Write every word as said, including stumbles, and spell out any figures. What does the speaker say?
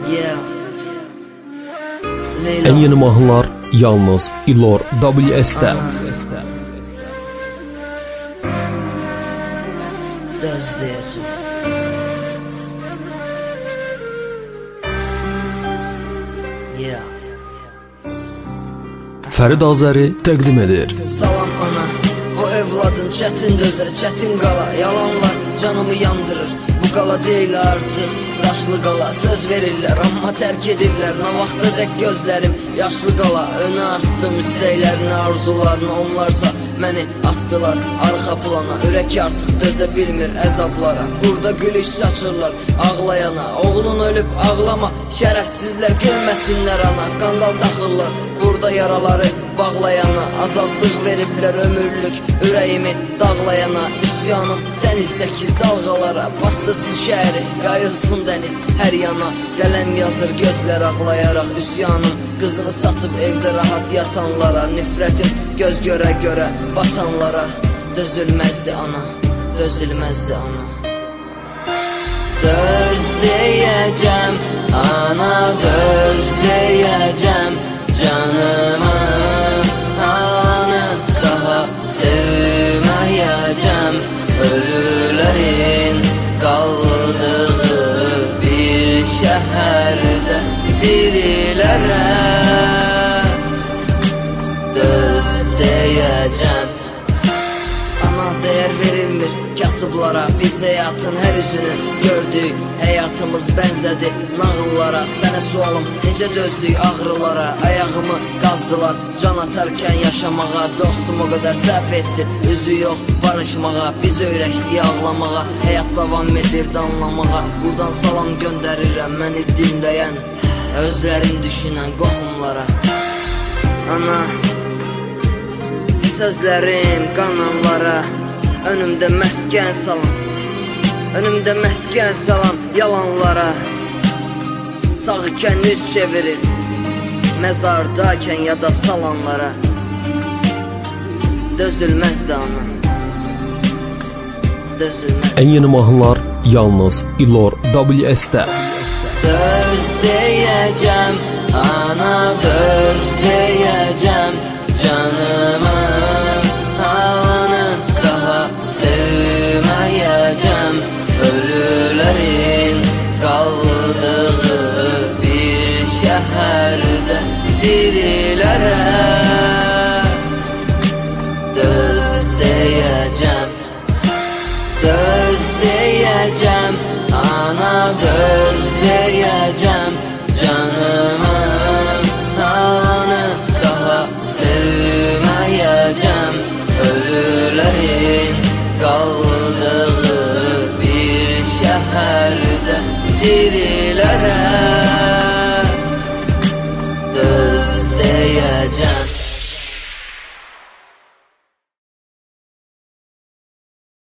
En yeni mahnılar yalnız İlor W S'də. Fərid Azəri təqdim edir. Salam ana, o evladın çətin dözə, çətin qala, yalanlar canımı yandırır. Bu qala deyil artıq, daşlı qala, söz verirlər, amma tərk edirlər. Nə vaxtda dək gözlərim, yaşlı qala, önə atdım istəklərini, arzularını, onlarsa məni atdılar arxa plana. Ürək artıq dözə bilmir əzablara, burada gülüş saçırlar ağlayana. Oğlun ölüb ağlama, şərəfsizlər gülməsinlər ana. Qandal taxırlar burada yaraları bağlayana. Azadlıq veriblər ömürlük ürəyimi dağlayana. Üsyanım dənizdəki dalğalara, bastırsın şəhəri, yayılsın dəniz hər yana. Qələm yazır gözlər ağlayaraq, üsyanım qızını satıb evdə rahat yatanlara. Nifrətim göz görə görə batanlara. Dözülməzdi ana, dözülməzdi ana. Döz deyəcəm ana, döz deyəcəm canımı, anı daha sevməyəcəm. Ölülərin qaldığı bir şəhərdə dirilərə döz deyəcəm. Ana dəyər verilmir kasıblara, biz həyatın hər üzünü gördük. Həyatımız bənzədi nağıllara. Sənə sualım, necə dözdük ağrılara. Ayağımı qazdılar can atarkən yaşamağa. Dostum o qədər səhv etdi, üzü yox barışmağa. Biz öyrəşdik ağlamağa, həyat davam edirdi anlamağa. Buradan salam göndərirəm məni dinləyən, özlərin düşünən qohumlara. Ana, sözlərim qananlara, önümdə məskən salam, önümdə məskən salam yalanlara. Sağ ikən üz çevirir, məzardakən yada salanlara. Dözülməzdi ana, dözülməzdi. En yeni mahnılar yalnız İlor W S'də. Döz deyəcəm ana, döz deyəcəm canımı, anı daha sevməyəcəm. Ölülərin qaldığı bir şəhərdə dirilərə döz deyəcəm. Döz deyəcəm ana, döz deyəcəm canımı, anı daha sevməyəcəm. Ölülərin qaldığı bir şəhərdə dirilərə döz deyəcəm.